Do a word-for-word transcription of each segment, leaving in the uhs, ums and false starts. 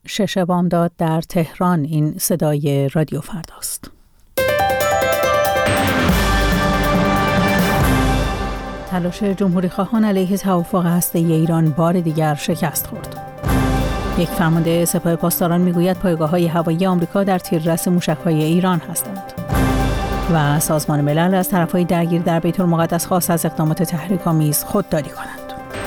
شش بامداد در تهران. این صدای رادیو فرداست. تلاش جمهوری خواهان علیه توافق هسته‌ای ایران بار دیگر شکست خورد. یک فرمانده سپاه پاسداران میگوید پایگاه‌های هوایی آمریکا در تیررس موشک‌های ایران هستند. و سازمان ملل از طرف‌های درگیر در بیت المقدس خواست از اقدامات تحریک‌آمیز خودداری کنند.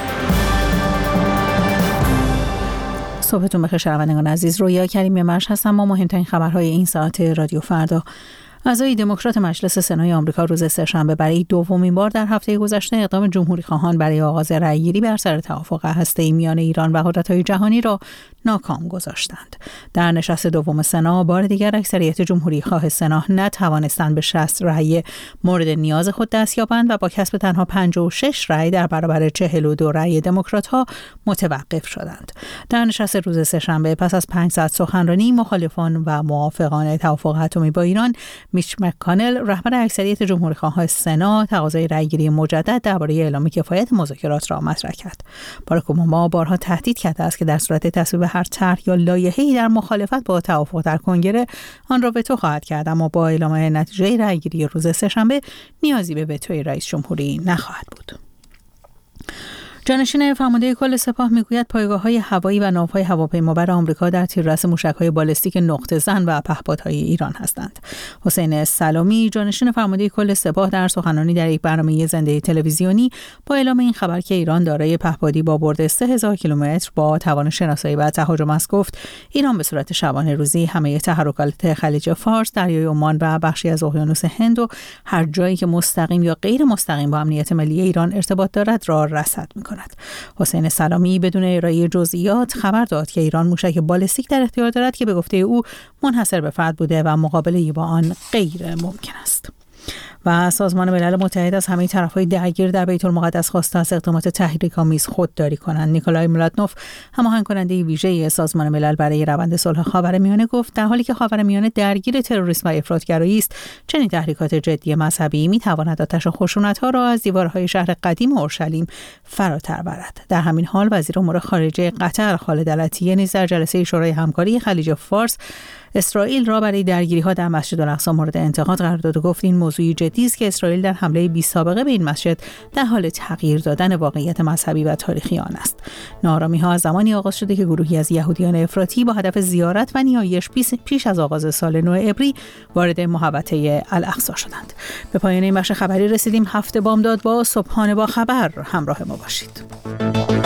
صبحتون بخیر شنوندگان عزیز، رویا کریمی مرش هستم. ما مهمترین خبرهای این ساعت رادیو فردا. اعضای دموکرات مجلس سنای آمریکا روز سه‌شنبه برای دومین بار در هفته گذشته اقدام جمهوری خواهان برای آغاز رأی‌گیری بر سر توافق هسته‌ای میان ایران و قدرت‌های جهانی را ناکام گذاشتند. در نشست دوم سنا بار دیگر اکثریت جمهوری خواه سنا نتوانستند به شصت رأی مورد نیاز خود دست یابند و با کسب تنها پنجاه و شش رأی در برابر چهل و دو رأی دموکرات‌ها متوقف شدند. در نشست روز سه‌شنبه پس از پنج ساعت سخنرانی، مخالفان و موافقان توافق اتمی با ایران میچ مک‌کانل رهبر اکثریت جمهوری‌خواه سنا تقاضای رأی‌گیری مجدد درباره اعلام کفایت مذاکرات را مطرح کرد. باراک اوباما بارها تهدید کرده است که در صورت تصویب هر طرح یا لایحه‌ای در مخالفت با توافق در کنگره آن را وتو خواهد کرد، اما با اعلام نتیجه رأی‌گیری روز سه‌شنبه نیازی به وتوی رئیس جمهوری نخواهد بود. جانشین فرمانده کل سپاه میگوید پایگاه‌های هوایی و ناوهای هواپیمابر آمریکا در تیررس موشک‌های بالستیک نقطه زن و پهپادهای ایران هستند. حسین سلامی، جانشین فرمانده کل سپاه، در سخنرانی در یک برنامه زنده تلویزیونی با اعلام این خبر که ایران دارای پهپادی با برد سه هزار کیلومتر با توان شناسایی و تهاجم است گفت ایران به صورت شبانه روزی همه تحرکات خلیج فارس، دریای عمان و بخشی از اقیانوس هند و هر جایی که مستقیم یا غیر مستقیم با امنیت ملی ایران ارتباط دارد را رصد می‌کند. حسین سلامی بدون ارائه جزئیات خبر داد که ایران موشک بالستیک در اختیار دارد که به گفته او منحصر به فرد بوده و مقابله با آن غیر ممکن است. و سازمان ملل متحد از همه طرف‌های درگیر در بیت المقدس خواسته از اقدامات تحریک‌آمیز خودداری کنند. نیکولای ملاتنوف، هماهنگ کننده ویژه سازمان ملل برای روند صلح خاورمیانه، گفت در حالی که خاورمیانه درگیر تروریسم و افراطگرایی است، چنین تحریکات جدی مذهبی می‌تواند آتش خشونت‌ها را از دیوارهای شهر قدیم اورشلیم فراتر برد. در همین حال وزیر امور خارجه قطر خالد العطیه نیز در جلسه شورای همکاری خلیج فارس اسرائیل را برای درگیری‌ها در مسجد الاقصی مورد انتقاد قرار داد و گفت این موضوعی جدی است که اسرائیل در حمله بی سابقه به این مسجد در حال تغییر دادن واقعیت مذهبی و تاریخی آن است. ناآرامی‌ها از زمانی آغاز شده که گروهی از یهودیان افراطی با هدف زیارت و نیایش پیش از آغاز سال نو عبری وارد محوطه الاقصی شدند. به پایان این بخش خبری رسیدیم. هفته بامداد با صبحانه با خبر همراه ما باشید.